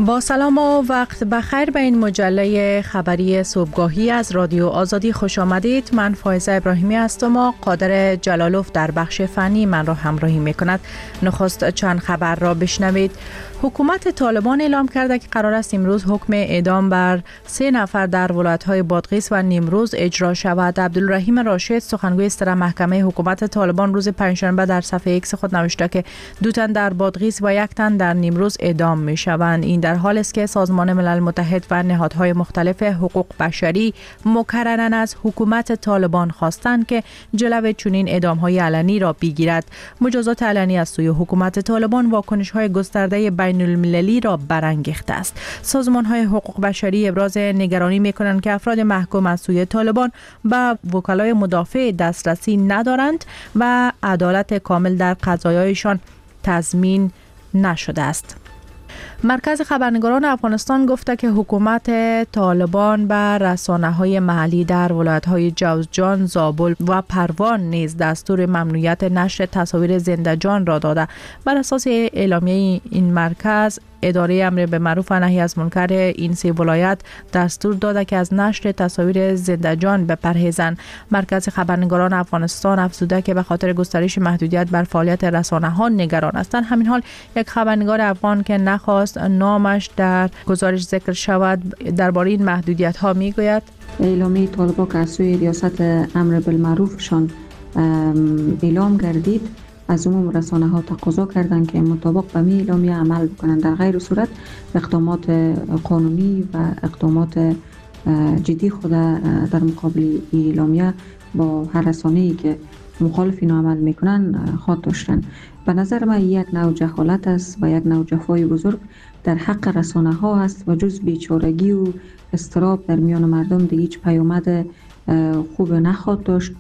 با سلام و وقت بخیر به این مجله خبری صبحگاهی از رادیو آزادی خوش آمدید. من فائزه ابراهیمی هستم و قادر جلالوف در بخش فنی من را همراهی میکند. نخست چند خبر را بشنوید. حکومت طالبان اعلام کرده که قرار است امروز حکم اعدام بر 3 نفر در ولایت‌های بادغیس و نیمروز اجرا شود. عبدالرحیم راشد سخنگوی سر محکمه حکومت طالبان روز پنجشنبه در صفحه ایکس خود نوشته که 2 تن در بادغیس و 1 تن در نیمروز اعدام می‌شوند. این در حالی است که سازمان ملل متحد و نهادهای مختلف حقوق بشری مکرراً از حکومت طالبان خواستند که جلوی چنین اعدام‌های علنی را بگیرد. مجازات علنی از سوی حکومت طالبان واکنش‌های گسترده بین المللی را برانگیخته است. سازمان‌های حقوق بشری ابراز نگرانی می‌کنند که افراد محکوم از سوی طالبان به وکلای مدافع دسترسی ندارند و عدالت کامل در قضایایشان تضمین نشده است. مرکز خبرنگاران افغانستان گفته که حکومت طالبان به رسانه‌های محلی در ولایت‌های جوزجان، زابل و پروان نیز دستور ممنوعیت نشر تصاویر زنده جان را داده. بر اساس اعلامیه این مرکز، اداره امر به معروف و نهی از منکر این 3 ولایت دستور داده که از نشر تصاویر زنده جان بپرهیزند. مرکز خبرنگاران افغانستان افزوده که به خاطر گسترش محدودیت بر فعالیت رسانه‌ها نگران هستند. همین حال یک خبرنگار افغان که نخواست نامش در گزارش ذکر شود درباره این محدودیت‌ها میگوید: اعلامیه طالبان که از سوی ریاست امر بالمعروفشان اعلام گردید، از عموم رسانه‌ها تقاضا کردند که مطابق به می اعلامیه عمل بکنند. در غیر صورت اقدامات قانونی و اقدامات جدی خود در مقابل اعلامیه با هر رسانه‌ای که مخالف این عمل میکنن خواهد داشتن. به نظر من یک نوع جهالت است و یک نوع جفای بزرگ در حق رسانه‌ها است و جز بیچارگی و اضطراب در میان مردم دیگه هیچ پیامد خوب نخواهد داشت.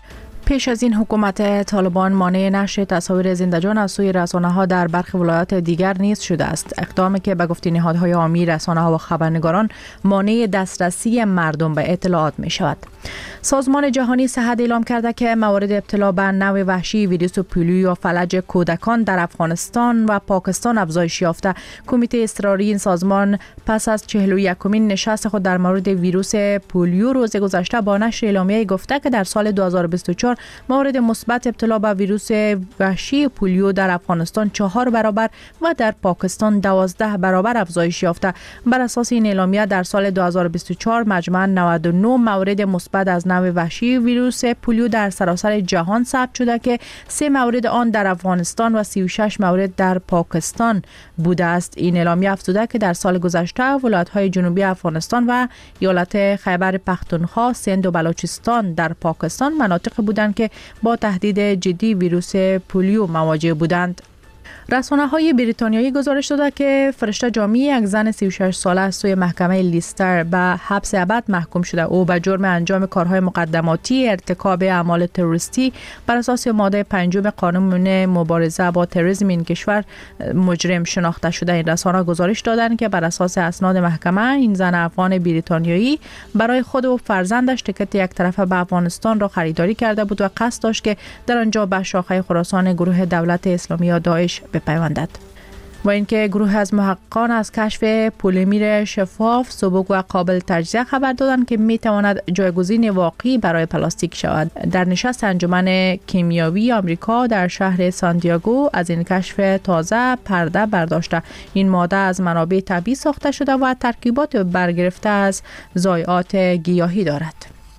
پیش از این حکومت طالبان مانع نشر تصاویر زنده جان از سوی رسانه‌ها در برخی ولایات دیگر نیز شده است. اقدامی که به گفته نهادهای حامی رسانه‌ها و خبرنگاران مانع دسترسی مردم به اطلاعات می شود. سازمان جهانی صحت اعلام کرده که موارد ابتلا به نوع وحشی ویروس پولیو یا فلج کودکان در افغانستان و پاکستان افزایش یافته. کمیته اضطراری این سازمان پس از 41مین نشست خود در مورد ویروس پولیو روز گذشته با نشر اعلامیه گفته که در سال 2024 موارد مثبت ابتلا به ویروس وحشی پولیو در افغانستان 4 برابر و در پاکستان 12 برابر افزایش یافته. بر اساس این اعلامیه در سال 2024 مجموعاً 99 مورد مثبت از نوع وحشی ویروس پولیو در سراسر جهان ثبت شده که 3 مورد آن در افغانستان و 36 مورد در پاکستان بوده است. این اعلامیه افزوده که در سال گذشته ولایت‌های جنوبی افغانستان و ایالت خیبر پختونخوا، سند و بلوچستان در پاکستان مناطق بودند که با تهدید جدی ویروس پولیو مواجه بودند. رسانه‌های بریتانیایی گزارش داده که فرشته جامی، یک زن 36 ساله از سوی محکمه لیستر به حبس ابد محکوم شده. او به جرم انجام کارهای مقدماتی ارتکاب اعمال تروریستی بر اساس ماده 5 قانون مبارزه با تروریسم این کشور مجرم شناخته شده. این رسانه‌ها گزارش دادند که بر اساس اسناد محکمه این زن افغان بریتانیایی برای خود و فرزندش تیکت یک طرفه به افغانستان را خریداری کرده بود و قصد داشت که در آنجا به شاخه خراسان گروه دولت اسلامی یا داعش بپیوندد. و اینکه گروه از محققان از کشف پلیمر شفاف، سبک و قابل تجزیه خبر دادند که می تواند جایگزین واقعی برای پلاستیک شود. در نشست انجمن کیمیاوی آمریکا در شهر سانتیاگو از این کشف تازه پرده برداشته. این ماده از منابع طبیعی ساخته شده و ترکیبات برگرفته از ضایعات گیاهی دارد.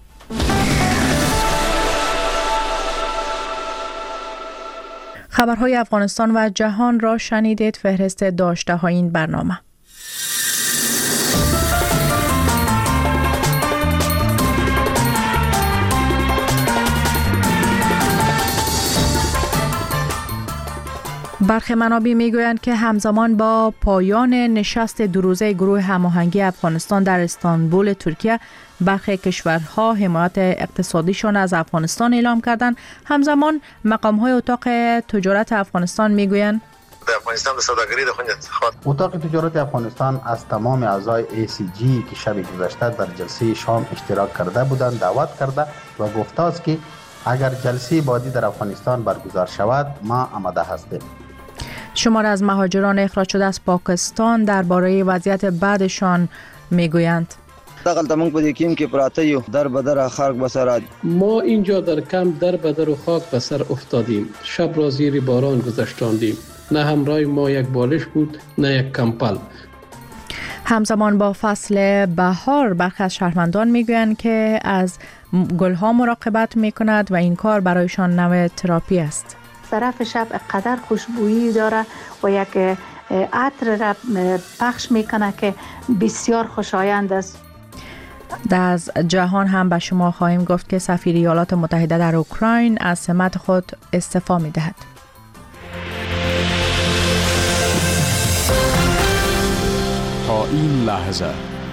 خبرهای افغانستان و جهان را شنیدید. فهرست داشته های این برنامه: برخی منابع میگویند که همزمان با پایان نشست 2 روزه گروه هماهنگی افغانستان در استانبول ترکیه، برخی کشورها حمایت اقتصادیشان از افغانستان اعلام کردند. همزمان مقام‌های اتاق تجارت افغانستان میگویند افغانستان به سوداگری د خوند انتخاب. اتاق تجارت افغانستان از تمام اعضای ACG که شب گذشته در جلسه شام اشتراک کرده بودند دعوت کرده و گفته است که اگر جلسه بعدی در افغانستان برگزار شود ما آماده هستیم. شمار از مهاجران اخراج شده از پاکستان درباره وضعیت بعدشان میگویند. دقل تمنگ پدی کیم که پراته یو در بدر خاک بسر. ما اینجا در کمپ در بدر و خاک بسر افتادیم. شب را زیر باران گذشتاندیم. نه همراه ما یک بالش بود نه یک کمپل. همزمان با فصل بهار برخی از شهروندان میگویند که از گلها مراقبت میکند و این کار برایشان نوع تراپی است. طرف شب قدر خوشبویی داره و یک عطر را پخش میکنه که بسیار خوشایند است. از جهان هم به شما خواهیم گفت که سفیر ایالات متحده در اوکراین از سمت خود استعفا می‌دهد. تا این لحظه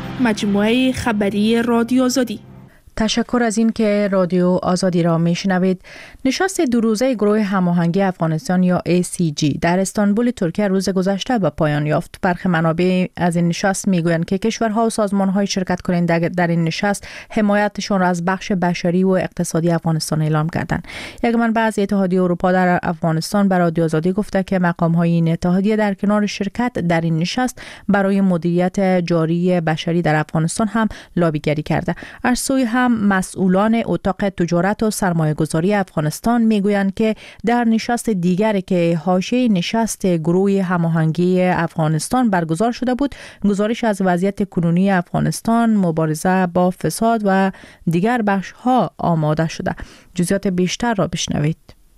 مجموعه خبری رادیو آزادی. تشکر از این که رادیو آزادی را میشنوید. نشست دو روزه گروه هماهنگی افغانستان یا ACG در استانبول ترکیه روز گذشته به پایان یافت. برخی منابع از این نشست میگویند که کشورها و سازمان‌های شرکت کننده در این نشست حمایتشان را از بخش بشری و اقتصادی افغانستان اعلام کردند. یک منبع از اتحادیه اروپا در افغانستان به رادیو آزادی گفته که مقام‌های این اتحادیه در کنار شرکت در این نشست برای مدیریت جاری بشری در افغانستان هم لابیگری کرده. از سوی مسئولان اتاق تجارت و سرمایه‌گذاری افغانستان میگویند که در نشست دیگری که حاشیه نشست گروه هماهنگی افغانستان برگزار شده بود، گزارش از وضعیت کنونی افغانستان، مبارزه با فساد و دیگر بخش‌ها آماده شده. جزئیات بیشتر را بشنوید.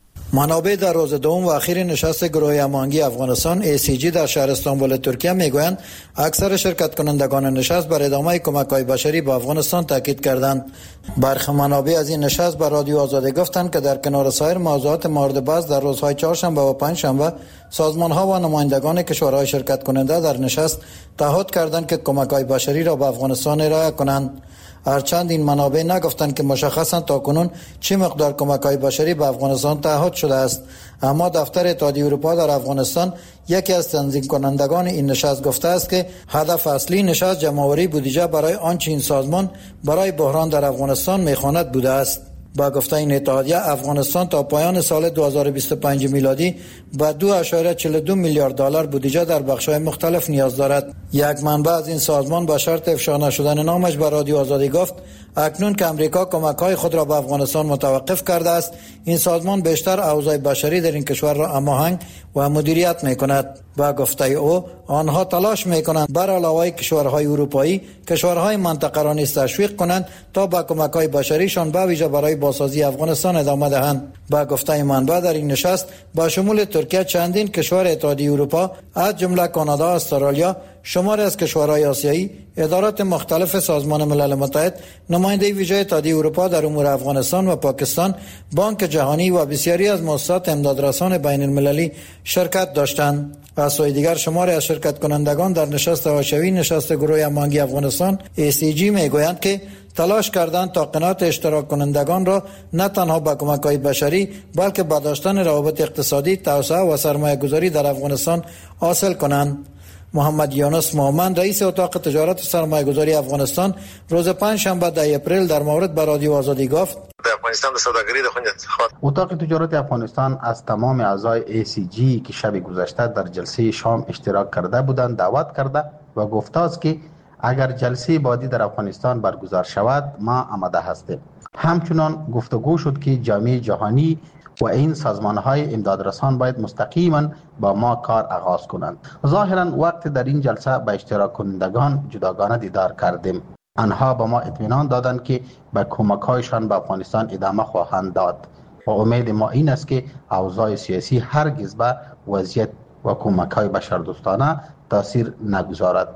منابع در روز دوم و اخیر نشست گروه هماهنگی افغانستان ACG در شهر استانبول ترکیه میگویند اکثر شرکت کنندگان نشست بر ادامه کمک‌های بشری به افغانستان تاکید کردند. برخی منابع از این نشست به رادیو آزادی گفتند که در کنار سایر موضوعات مورد بحث در روزهای چهارشنبه و پنجشنبه سازمان‌ها و نمایندگان کشورهای شرکت کننده در نشست تعهد کردند که کمک‌های بشری را به افغانستان ارائه کنند. هرچند این منابع نگفتند که مشخصاً تاکنون چه مقدار کمک‌های بشری به افغانستان تعهد شده است، اما دفتر اتحادیه اروپا در افغانستان یکی از تنظیم کنندگان این نشست گفته است که هدف اصلی نشست جمع‌آوری بودجه برای آنچه این سازمان برای بحران در افغانستان می‌خواند بوده است. با گفته این اتحادیه افغانستان تا پایان سال 2025 میلادی به 2.42 میلیارد دلار بودجه در بخش‌های مختلف نیاز دارد. یک منبع از این سازمان به شرط افشا نشدن نامش به رادیو آزادی گفت اکنون که امریکا کمک‌های خود را به افغانستان متوقف کرده است، این سازمان بیشتر اوضاع بشری در این کشور را هماهنگ و مدیریت می‌کند. با گفته او آنها تلاش می‌کنند بر علاوه کشورهای اروپایی کشورهای منطقه را نیز تشویق کنند تا با کمک‌های بشریشان به ویژه برای بازسازی افغانستان ادامه دهند. با گفته منبع در این نشست با شمول ترکیه چندین کشور اتحادیه اروپا از جمله کانادا، استرالیا، شماری از کشورهای آسیایی، ادارات مختلف سازمان ملل متحد، نماینده ویژه اتحادیه اروپا در امور افغانستان و پاکستان، بانک جهانی و بسیاری از مؤسسات امدادرسان بین المللی شرکت داشتند. از سوی دیگر شماری از شرکت کنندگان در نشست حاشیه‌ای نشست گروه هماهنگی افغانستان ACG میگویند که تلاش کردند تا قناعت اشتراک کنندگان را نه تنها با کمک‌های بشری بلکه با داشتن روابط اقتصادی، توسعه و سرمایه‌گذاری در افغانستان حاصل کنند. محمد یونس مومن رئیس اتاق تجارت و سرمایه‌گذاری افغانستان روز پنجشنبه 10 اپریل در مورد به رادیو آزادی گفت افغانستان د سوداګرۍ د خوندیت اتاق تجارت افغانستان از تمام اعضای ACG که شب گذشته در جلسه شام اشتراک کرده بودند دعوت کرده و گفته است که اگر جلسه بعدی در افغانستان برگزار شود ما آماده هستیم. همچنان گفتگو شد که جامعه جهانی و این سازمان‌های امدادرسان باید مستقیما با ما کار آغاز کنند. ظاهراً وقت در این جلسه به اشتراک کنندگان جداگانه دیدار کردیم. آنها به ما اطمینان دادند که به کمک‌هایشان به افغانستان ادامه خواهند داد و امید ما این است که اوضاع سیاسی هرگز به وضعیت و کمک‌های بشردوستانه تاثیر نگذارد.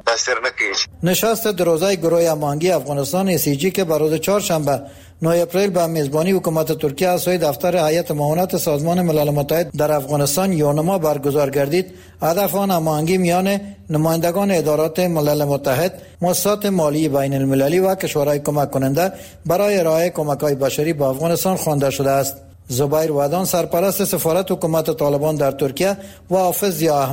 نشست دروزه گروه هماهنگی افغانستان ACG که به روز چهارشنبه 9 اپریل به میزبانی حکومت ترکیه از سوی دفتر هیئت معاونت سازمان ملل متحد در افغانستان یونما برگزار گردید، هدف آن هماهنگی میان نمایندگان ادارات ملل متحد، مؤسسات مالی بین المللی و کشورهای کمک کننده برای ارائه کمک‌های بشری به افغانستان خوانده شده است. زبیر ودان سرپرست سفارت حکومت طالبان در ترکیه و حافظ ضیا احمد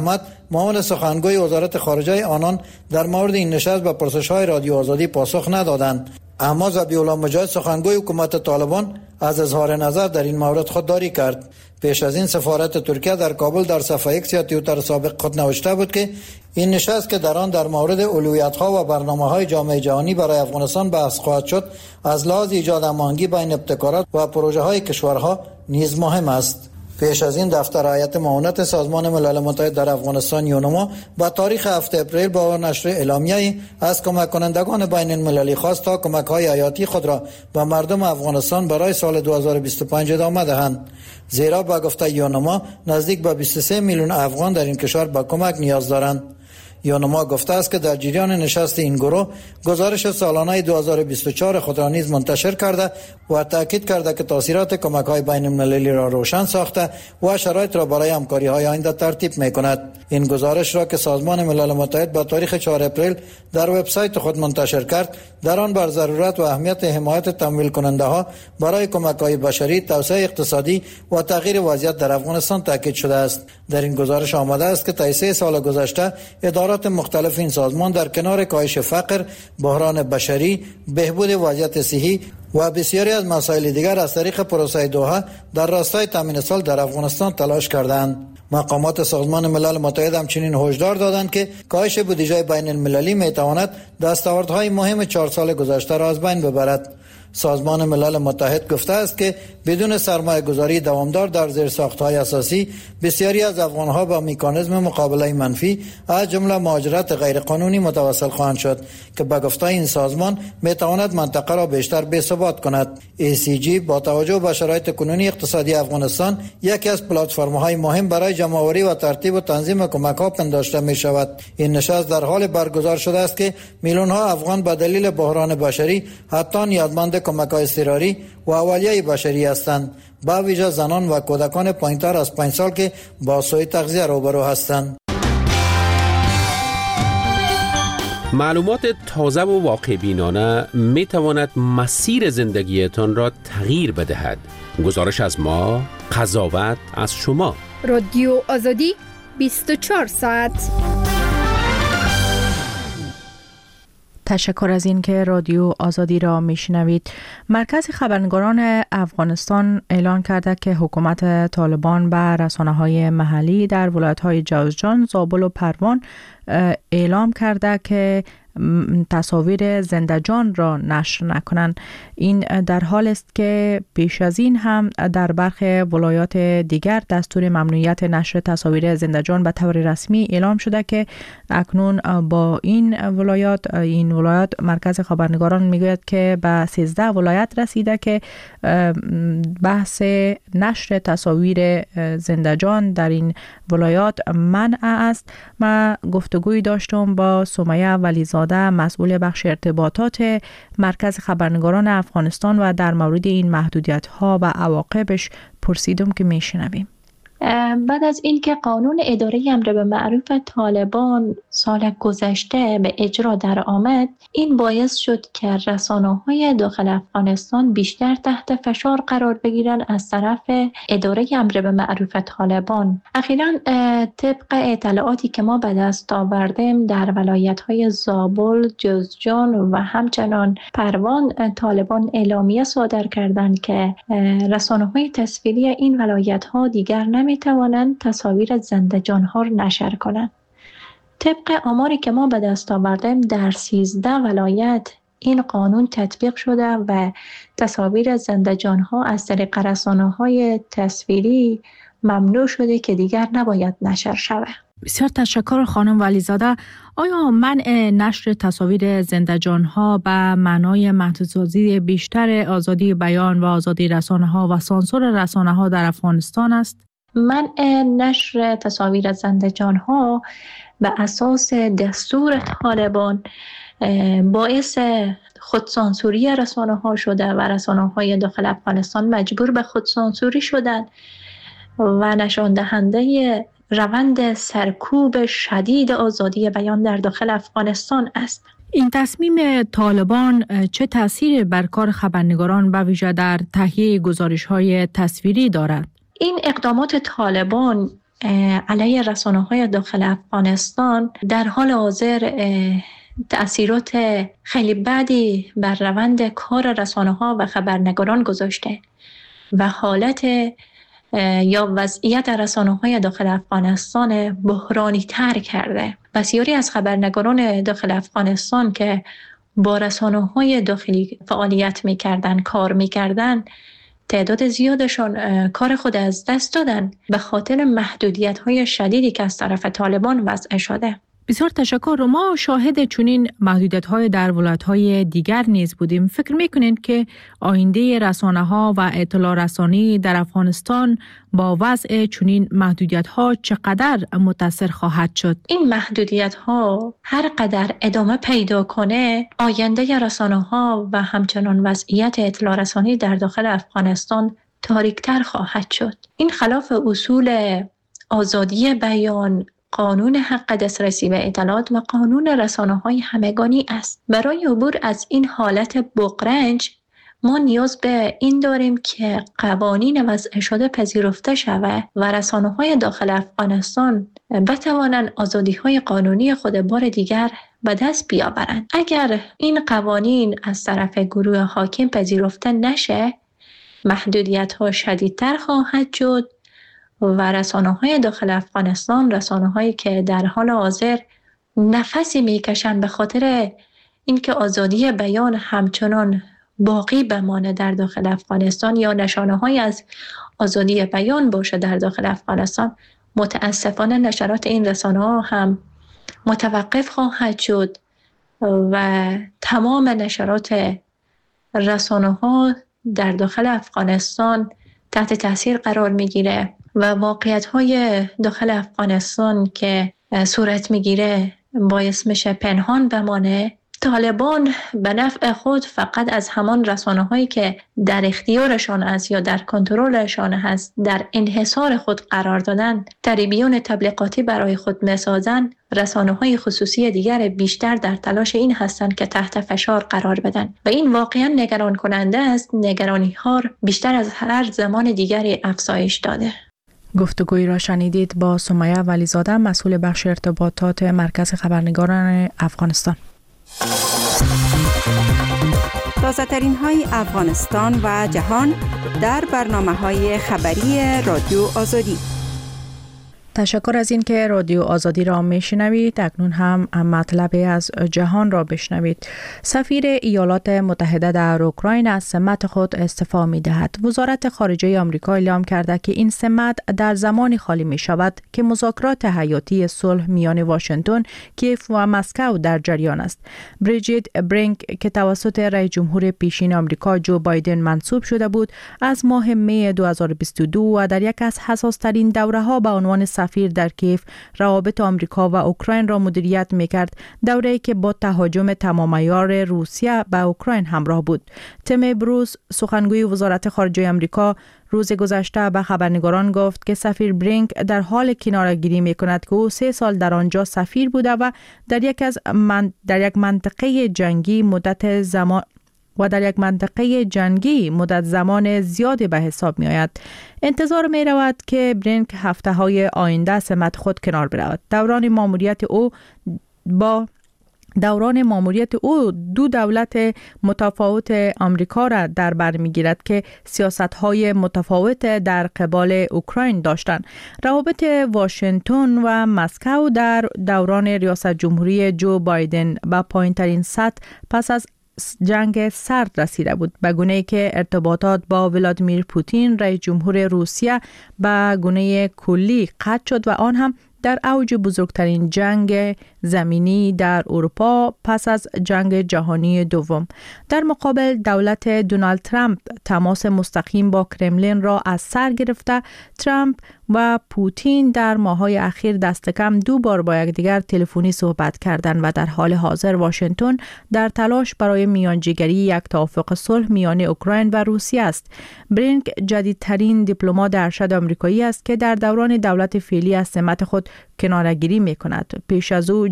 معاون سخنگوی وزارت خارجه آنان در مورد این نشست به پرسش‌های رادیو آزادی پاسخ ندادند. اما ذبیح الله مجاهد سخنگوی حکومت طالبان از اظهار نظر در این مورد خودداری کرد. پیش از این سفارت ترکیه در کابل در صفحه ایکس یا توییتر سابق خود نوشته بود که این نشست که در آن در مورد اولویت‌ها و برنامه‌های جامعه جهانی برای افغانستان بحث خواهد شد، از لحاظ ایجاد هماهنگی بین ابتکارات و پروژه‌های کشورها نیز مهم است. پیش از این دفتر هیئت معاونت سازمان ملل متحد در افغانستان یونما با تاریخ 7 اپریل با نشر اعلامیه‌ای از کمک کنندگان بین المللی خواست تا کمک‌های حیاتی خود را به مردم افغانستان برای سال 2025 ادامه دهند، زیرا با گفته یونما نزدیک به 23 میلیون افغان در این کشور به کمک نیاز دارند. یونما گفته است که در جریان نشست این گروه گزارش سالانه 2024 خود را نیز منتشر کرده و تاکید کرده که تاثیرات کمک‌های بین‌المللی را روشن ساخته و شرایط را برای همکاری‌های آینده ترتیب می‌کند. این گزارش را که سازمان ملل متحد با تاریخ 4 اپریل در وبسایت خود منتشر کرد، در آن بر ضرورت و اهمیت حمایت تمویل کننده‌ها برای کمک‌های بشری، توسعه اقتصادی و تغییر وضعیت در افغانستان تاکید شده است. در این گزارش آمده است که طی 3 سال گذشته ادارات مختلف این سازمان در کنار کاهش فقر، بحران بشری، بهبود وضعیت صحی و بسیاری از مسائل دیگر از طریق پروسه دوحه در راستای تامین صلح در افغانستان تلاش کردند. مقامات سازمان ملل متحد همچنین هشدار دادند که کاهش بودجه بین المللی میتواند دستاوردهای مهم 4 سال گذشته را از بین ببرد. سازمان ملل متحد گفته است که بدون سرمایه گذاری دوامدار در زیرساخت‌های اساسی، بسیاری از افغان‌ها با مکانیزم مقابله منفی از جمله مهاجرت غیرقانونی متوسل خواهند شد که به گفته این سازمان میتواند منطقه را بیشتر بی‌ثبات کند. ACG با توجه به شرایط کنونی اقتصادی افغانستان یکی از پلتفرم‌های مهم برای جمع‌آوری و ترتیب و تنظیم کمک‌ها پنداشته می‌شود. این نشست در حال برگزار شده است که میلیون‌ها افغان به دلیل بحران بشری حتی نیازمند کمک‌های اضطراری و اولیه بشری هستند، با ویژه زنان و کودکان پایین‌تر از 5 سال که با سوء تغذیه روبرو هستند. معلومات تازه و واقع بینانه می تواند مسیر زندگیتان را تغییر بدهد. گزارش از ما، قضاوت از شما. رادیو آزادی 24 ساعت. تشکر از این که رادیو آزادی را میشنوید. مرکز خبرنگاران افغانستان اعلان کرده که حکومت طالبان به رسانه‌های محلی در ولایت‌های جوزجان، زابل و پروان اعلام کرده که تصاویر زنده‌جان را نشر نکنند. این در حال است که پیش از این هم در برخی ولایات دیگر دستور ممنوعیت نشر تصاویر زنده‌جان به طور رسمی اعلام شده که اکنون با این ولایات مرکز خبرنگاران میگوید که به 13 ولایت رسیده که بحث نشر تصاویر زنده‌جان در این ولایات منع است. ما گفتگوی داشتم با سمیه ولیزاده، مسئول بخش ارتباطات مرکز خبرنگاران افغانستان، و در مورد این محدودیت‌ها و عواقبش پرسیدم که میشنویم. بعد از اینکه قانون اداره امر به معروف طالبان سال گذشته به اجرا در آمد، این باعث شد که رسانه‌های داخل افغانستان بیشتر تحت فشار قرار بگیرن از طرف اداره امر به معروف طالبان. اخیراً طبق اطلاعاتی که ما به دست آوردیم در ولایت‌های زابل، جوزجان و همچنان پروان، طالبان اعلامیه صادر کردند که رسانه‌های تصویری این ولایت‌ها دیگر نمی‌توانند تصاویر زنده‌جان‌ها را نشر کنند. طبق آماری که ما به دست آوردیم در 13 ولایت این قانون تطبیق شده و تصاویر زنده‌جان‌ها از طریق رسانه‌های تصویری ممنوع شده که دیگر نباید نشر شود. بسیار تشکر خانم ولیزاده. آیا منع نشر تصاویر زنده‌جان‌ها به معنای محدودسازی بیشتر آزادی بیان و آزادی رسانه‌ها و سانسور رسانه‌ها در افغانستان است؟ منع نشر تصاویر زنده‌جان‌ها به اساس دستور طالبان باعث خودسانسوری رسانه‌ها شده و رسانه‌های داخل افغانستان مجبور به خودسانسوری شدند و نشان دهنده روند سرکوب شدید آزادی بیان در داخل افغانستان است. این تصمیم طالبان چه تأثیر بر کار خبرنگاران به ویژه در تهیه گزارش‌های تصویری دارد؟ این اقدامات طالبان علیه رسانه‌های داخل افغانستان در حال حاضر تأثیرات خیلی بدی بر روند کار رسانه‌ها و خبرنگاران گذاشته و حالت یا وضعیت رسانه‌های داخل افغانستان بحرانی تر کرده. بسیاری از خبرنگاران داخل افغانستان که با رسانه‌های داخلی فعالیت می‌کردن، کار می‌کردن، تعداد زیادشان کار خود از دست دادن به خاطر محدودیت‌های شدیدی که از طرف طالبان وضع شده. بسیار تشکر. ما شاهد چنین محدودیت‌های در ولایت‌های دیگر نیز بودیم. فکر می‌کنید که آینده رسانه‌ها و اطلاع رسانی در افغانستان با وضع چنین محدودیت‌ها چقدر متاثر خواهد شد؟ این محدودیت‌ها هر قدر ادامه پیدا کنه، آینده رسانه‌ها و همچنان وضعیت اطلاع رسانی در داخل افغانستان تاریک‌تر خواهد شد. این خلاف اصول آزادی بیان، قانون حق دسترسی به اطلاعات و قانون رسانه‌های همگانی است. برای عبور از این حالت بغرنج ما نیاز به این داریم که قوانین وضع شده پذیرفته شود و رسانه‌های داخل افغانستان بتوانند آزادی‌های قانونی خود بار دیگر به دست بیاورند. اگر این قوانین از طرف گروه حاکم پذیرفته نشه، محدودیت‌ها شدیدتر خواهد شد و رسانه‌های داخل افغانستان، رسانه‌هایی که در حال حاضر نفسی میکشند به خاطر اینکه آزادی بیان همچنان باقی بمانه در داخل افغانستان یا نشانه‌هایی از آزادی بیان باشه در داخل افغانستان، متاسفانه نشرات این رسانه‌ها هم متوقف خواهد شد و تمام نشرات رسانه‌ها در داخل افغانستان تحت تاثیر قرار میگیره و واقعیت‌های داخل افغانستان که صورت میگیره باعث میشه پنهان بمانه. طالبان به نفع خود فقط از همان رسانه‌هایی که در اختیارشان است یا در کنترلشان هست در انحصار خود قرار دادن، تریبیون تبلیغاتی برای خود میسازن. رسانه‌های خصوصی دیگر بیشتر در تلاش این هستند که تحت فشار قرار بدن و این واقعا نگران کننده است. نگرانی‌ها بیشتر از هر زمان دیگری افزایش داده. گفتگوی را شنیدید با سمیه ولیزاده، مسئول بخش ارتباطات مرکز خبرنگاران افغانستان. تازه‌ترین های افغانستان و جهان در برنامه‌های خبری رادیو آزادی. تشکر از این که رادیو آزادی را میشنوید. اکنون هم مطلبی از جهان را بشنوید. سفیر ایالات متحده در اوکراین از سمت خود استعفا می‌دهد. وزارت خارجه آمریکا اعلام کرده که این سمت در زمانی خالی می شود که مذاکرات حیاتی صلح میان واشنگتن، کیف و مسکو در جریان است. بریجیت برینک که توسط رئیس جمهور پیشین آمریکا جو بایدن منصوب شده بود، از ماه می 2022 و در یک از حساس‌ترین دوره‌ها به عنوان سفیر در کیف روابط آمریکا و اوکراین را مدیریت می‌کرد، دوره‌ای که با تهاجم تمام عیار روسیه به اوکراین همراه بود. تیم بروس، سخنگوی وزارت خارجه آمریکا، روز گذشته به خبرنگاران گفت که سفیر برینک در حال کناره‌گیری می‌کند که او 3 سال در آنجا سفیر بوده و در یک منطقه جنگی مدت زمان زیادی به حساب می آید. انتظار می رود که برینک هفته های آینده سمت خود کنار برود. دوران ماموریت او دو دولت متفاوت آمریکا را در بر می‌گیرد که سیاست‌های متفاوت در قبال اوکراین داشتند. روابط واشنگتن و مسکو در دوران ریاست جمهوری جو بایدن به پایین‌ترین سطح پس از جنگ سرد رسیده بود، به گونه‌ای که ارتباطات با ولادیمیر پوتین رئیس جمهور روسیه به گونه کلی قطع شد و آن هم در اوج بزرگترین جنگ زمینی در اروپا پس از جنگ جهانی دوم. در مقابل دولت دونالد ترامپ تماس مستقیم با کرملین را از سر گرفته. ترامپ و پوتین در ماه‌های اخیر دست کم 2 بار با یکدیگر تلفنی صحبت کردند و در حال حاضر واشنگتن در تلاش برای میانجیگری یک توافق صلح میان اوکراین و روسیه است. برینک جدیدترین دیپلمات ارشد آمریکایی است که در دوران دولت فعلی از سمت خود کناره‌گیری می‌کند. پیش از او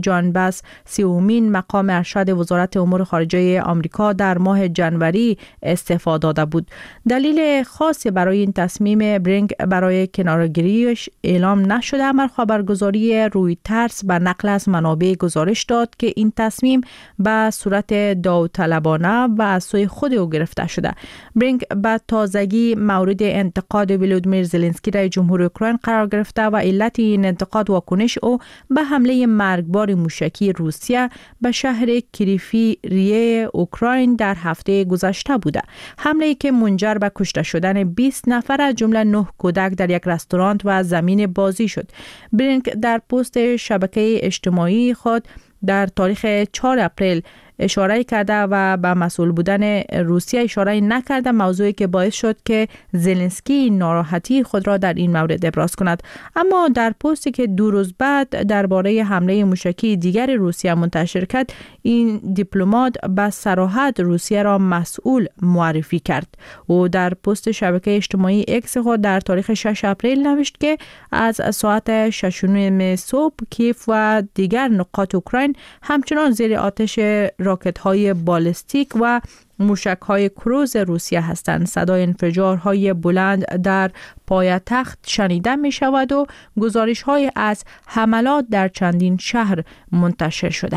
جان باس 30مین مقام ارشد وزارت امور خارجه آمریکا در ماه جنوری استعفا داده بود. دلیل خاصی برای این تصمیم برینگ برای کنارگیریش اعلام نشده، اما خبرگزاری رویترز به نقل از منابع گزارش داد که این تصمیم به صورت داوطلبانه و از سوی خود او گرفته شده. برینگ به تازگی مورد انتقاد ولودیمیر زلنسکی رئیس جمهور اوکراین قرار گرفته و علت این انتقاد واکنش او به حمله مرگبار موشکی روسیه به شهر کریفیریه اوکراین در هفته گذشته بوده. حمله که منجر به کشته شدن 20 نفر از جمله 9 کودک در یک رستوران و زمین بازی شد. برینگ در پست شبکه اجتماعی خود در تاریخ 4 اپریل اشاره کرده و به مسئول بودن روسیه اشاره نکرده، موضوعی که باعث شد که زلنسکی ناراحتی خود را در این مورد ابراز کند. اما در پستی که 2 روز بعد درباره حمله موشکی دیگر روسیه منتشر کرد، این دیپلمات به صراحت روسیه را مسئول معرفی کرد. او در پست شبکه اجتماعی اکس خود در تاریخ 6 اپریل نوشت که از ساعت 6 صبح کیف و دیگر نقاط اوکراین همچنان زیر آتش راکت‌های بالستیک و موشک‌های کروز روسیه هستند. صدای انفجارهای بلند در پایتخت شنیده می شود و گزارش‌های از حملات در چندین شهر منتشر شده.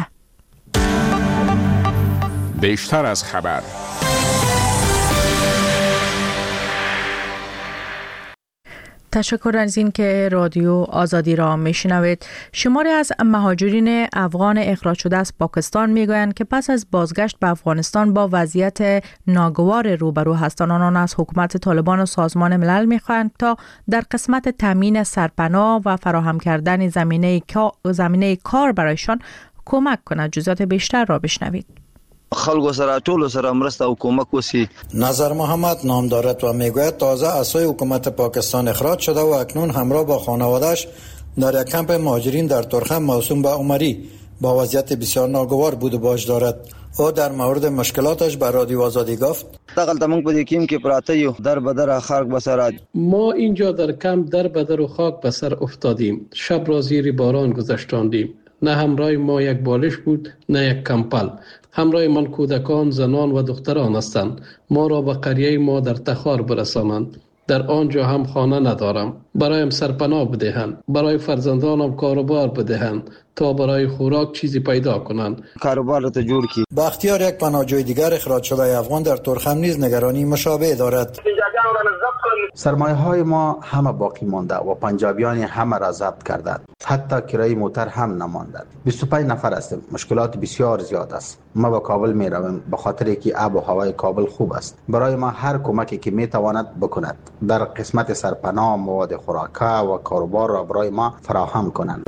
بیشتر از خبر. تشکر از این که رادیو آزادی را میشنوید. شماری از مهاجرین افغان اخراج شده از پاکستان میگویند که پس از بازگشت به افغانستان با وضعیت ناگوار روبرو هستند. آنان از حکومت طالبان و سازمان ملل میخواهند تا در قسمت تامین سرپناه و فراهم کردن زمینه کار برایشان کمک کند. جزئیات بیشتر را بشنوید. خلکو سره ټولو سره مرسته او کومک وسی. نظر محمد نام دارد و میگوید تازه از سوی حکومت پاکستان اخراج شده و اکنون همراه با خانواده‌اش در یک کمپ مهاجرین در ترخم موسوم به عمری با وضعیت بسیار ناگوار بود و باش دارد. او در مورد مشکلاتش به رادیو آزادی گفت: دغلت موږ په دې کیم کې پراته یو در بدر خاک بسر. ما اینجا در کمپ در بدر و خاک بسر افتادیم. شب را زیر باران گذشتاندیم. نه همراه ما یک بالش بود نه یک کمپل. همراه من کودکان، زنان و دختران هستند. ما را به قریه ما در تخار برسانند. در آنجا هم خانه ندارم. برایم سرپناه بدهند. برای فرزندانم کاروبار بدهند تا برای خوراک چیزی پیدا کنند. کاروبار را جور کی. بختیار یک پناهجوی دیگر اخراج شده افغان در ترخم نیز نگرانی مشابه دارد. سرمایه های ما همه باقی مانده و پنجابیان همه را ضبط کردند. حتی کرایه موتر هم نمانده. 25 نفر هستیم. مشکلات بسیار زیاد است. ما به کابل می رویم به خاطر که آب و هوای کابل خوب است. برای ما هر کمکی که می تواند بکند در قسمت سرپناه، مواد خوراکه و کاروبار را برای ما فراهم کنند.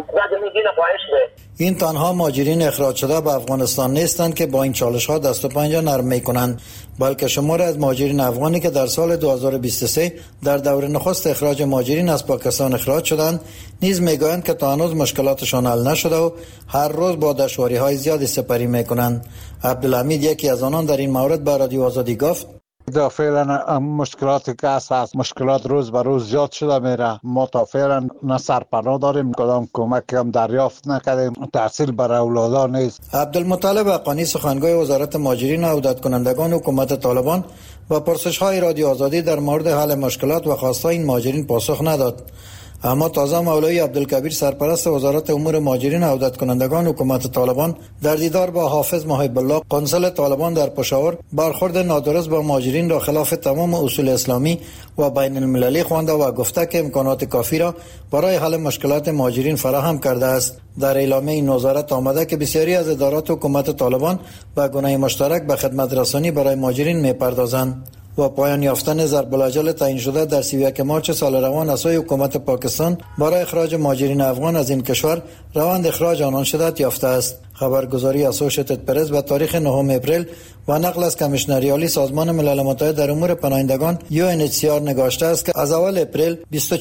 این تنها مهاجرین اخراج شده به افغانستان نیستند که با این چالش‌ها دست و پنجه نرم می‌کنند، بلکه شماری از مهاجرین افغانی که در سال 2023 در دور نخست اخراج مهاجرین از پاکستان اخراج شدند نیز می‌گویند که تا هنوز مشکلاتشان حل نشده و هر روز با دشواری‌های زیادی سپری می‌کنند. عبدالحمید یکی از آنان در این مورد به رادیو آزادی گفت: فعلا مشکلاتی که هست مشکلات روز به روز زیاد شده میره. ما تا فعلا نه سرپناه داریم، کدام کمکی هم دریافت نکردیم، تحصیل برای اولادان نیست. عبدالمطلب حقانی سخنگوی وزارت مهاجرین و عودت کنندگان حکومت طالبان و پرسش‌های رادیو آزادی در مورد حل مشکلات و خواستهای این مهاجرین پاسخ نداد. اما تازه مولوی عبدالکبیر سرپرست وزارت امور مهاجرین و عودت کنندگان حکومت طالبان در دیدار با حافظ محب الله قنصل طالبان در پشاور برخورد نادرست با مهاجرین را خلاف تمام اصول اسلامی و بین المللی خوانده و گفته که امکانات کافی را برای حل مشکلات مهاجرین فراهم کرده است. در اعلامیه این وزارت آمده که بسیاری از ادارات حکومت طالبان به گونه مشترک به خدمت رسانی برای مهاجرین می‌پردازند. و پایان یافتن ضرب الاجل تعیین شده در 31 مارس سال روان از سوی حکومت پاکستان برای اخراج مهاجرین افغان از این کشور روند اخراج آنان شدت یافته است. خبرگزاری اسوسییتد پرس به تاریخ 9 اپریل و نقل از کمیشنری عالی سازمان ملل متحد در امور پناهندگان UNHCR نگاشته است که از اول اپریل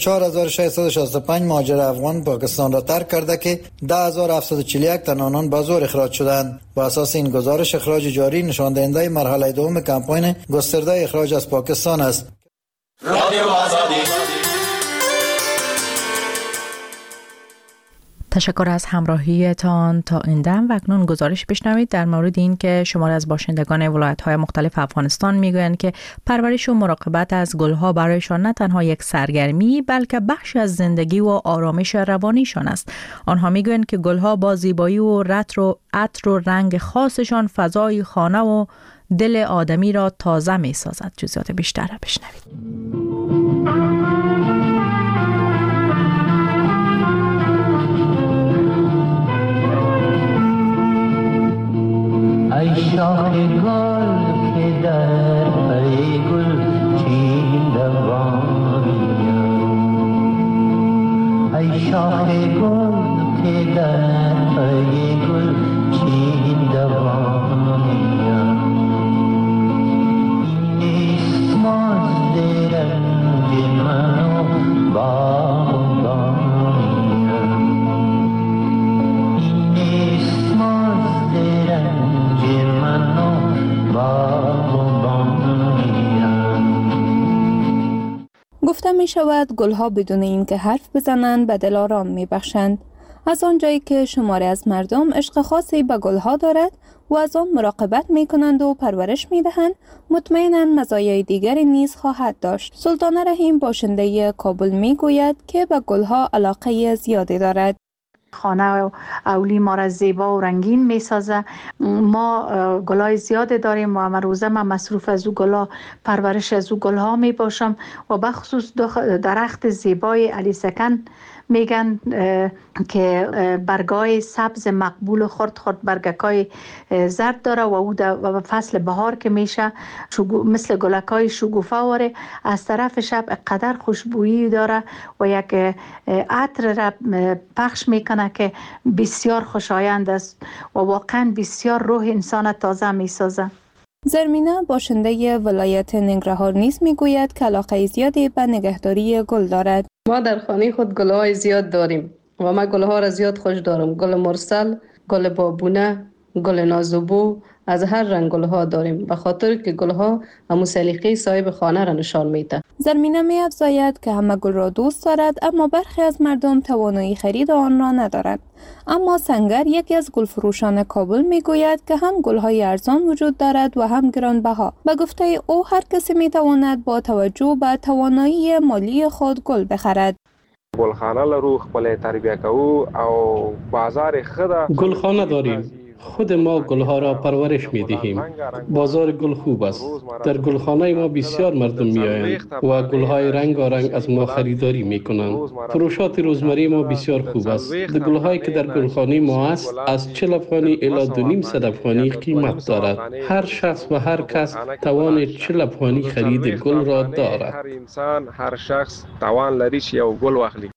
24665 مهاجر افغان پاکستان را ترک کرده که 10741 تن آنان به زور اخراج شدند. بر اساس این گزارش اخراج جاری نشان دهنده مرحله دوم کمپاین گسترده اخراج از پاکستان است. تشکر از همراهیتان تا این دم و اکنون گزارش بشنوید در مورد این که شماری از باشندگان ولایت‌های مختلف افغانستان میگویند که پرورش و مراقبت از گلها برایشان نه تنها یک سرگرمی بلکه بخشی از زندگی و آرامش روانیشان است. آنها میگویند که گلها با زیبایی و عطر و رنگ خاصشان فضای خانه و دل آدمی را تازه می‌سازد. جزئیات بیشتر را بشنوید. ای شاخ گل که در پی گل چین دوانیم، ای شاخ گل که در پی گل چین دوانیم، این نیست مزد رنج من و باغبانیم، این نیست مزد رنج من و باغبانیم. گفته می شود گلها بدون اینکه حرف بزنند به دل آرام می بخشند. از آنجایی که شماری از مردم عشق خاصی به گلها دارد و از آن مراقبت می کنند و پرورش می دهند، مطمئناً مزایای دیگری نیز خواهد داشت. سلطانه رحیم باشنده کابل می گوید که به گلها علاقه زیادی دارد. خانه و اولی ما را زیبا و رنگین می سازه. ما گلای زیاده داریم و من روزه من مصروف از او گلا پرورش از او گلها می باشم و بخصوص درخت زیبای علی سکن میگن که برگای سبز مقبول خرد برگکای زرد داره و او در فصل بهار که میشه مثل گلکای شگوفه واره، از طرف شب قدر خوشبویی داره و یک عطر را پخش میکنه که بسیار خوشایند است و واقعا بسیار روح انسان تازه میسازه. زرمینه باشنده ولایت ننگرهار نیز میگوید که علاقه زیادی به نگهداری گل دارد. ما در خانه خود گلهای زیاد داریم و من گلها را زیاد خوش دارم. گل مرسل، گل بابونه، گل نازوبو، از هر رنگ گلها داریم به خاطر که گلها همون سلیقه صاحب خانه را نشان میده. زرمینه می افزاید که همه گل را دوست دارد اما برخی از مردم توانایی خرید آن را ندارند. اما سنگر یکی از گلفروشان کابل می گوید که هم گلهای ارزان وجود دارد و هم گرانبها. به گفته او هر کسی می تواند با توجه به توانایی مالی خود گل بخرد. گلخانه لرو خپل تربیه کوو او بازار خدا گلخانه داریم. خود ما گلها را پرورش می دهیم. بازار گل خوب است. در گلخانه ما بسیار مردم می آیند و گلهای رنگارنگ از ما خریداری می کنند. فروشات روزمره ما بسیار خوب است. گلهایی که در گلخانه ما است از 40 افغانی الی 2.5 افغانی قیمت دارد. هر شخص و هر کس توان 40 افغانی خرید گل را دارد. هر انسان هر شخص توان لري چې یو گل واخلي.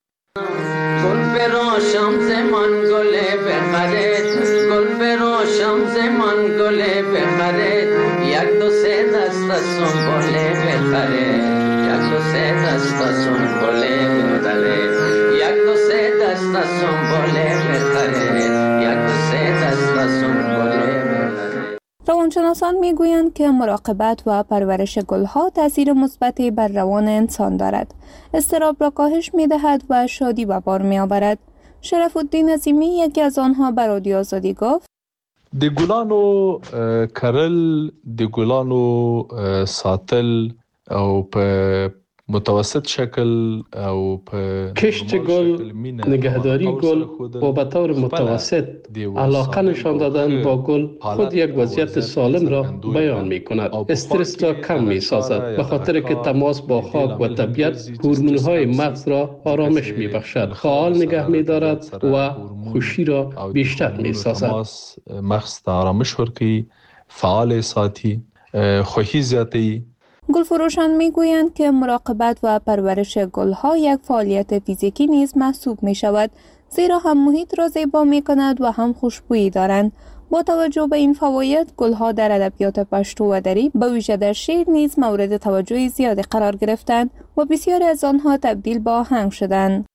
گل بروشم زمان گل بخره، گل بروشم زمان گل بخره، یک دو سه دست سنبل بخره، یک دو سه دست سنبل بخره، یک دو سه دست سنبل بخره، یک دو سه دست سنبل بخره. روانشناسان میگویند که مراقبت و پرورش گلها تاثیر مثبتی بر روان انسان دارد. اضطراب را کاهش می‌دهد و شادی به بار می‌آورد. شرف الدین عظیمی یکی از آنها به رادیو آزادی گفت: د ګلانو کرل، د ګلانو ساتل او په متوسط شکل او په کشت گل، نگهداری گل و به طور متوسط علاقه نشان دادن با گل خود یک وضعیت سالم را بیان می کند. استرس را کم می سازد به خاطر که تماس با خاک و طبیعت هورمون‌های مغز را آرامش می بخشد، فعال نگه می دارد و خوشی را بیشتر می سازد. مغز آرامش ورکوي، فعال ساتي، خوشی زیاتوي. گلفروشان میگویند که مراقبت و پرورش گلها یک فعالیت فیزیکی نیز محسوب می شود، زیرا هم محیط را زیبا می کند و هم خوشبویی دارند. با توجه به این فواید، گلها در ادبیات پشتو و دری به ویژه در شعر نیز مورد توجه زیادی قرار گرفتند و بسیاری از آنها تبدیل به آهنگ شدند.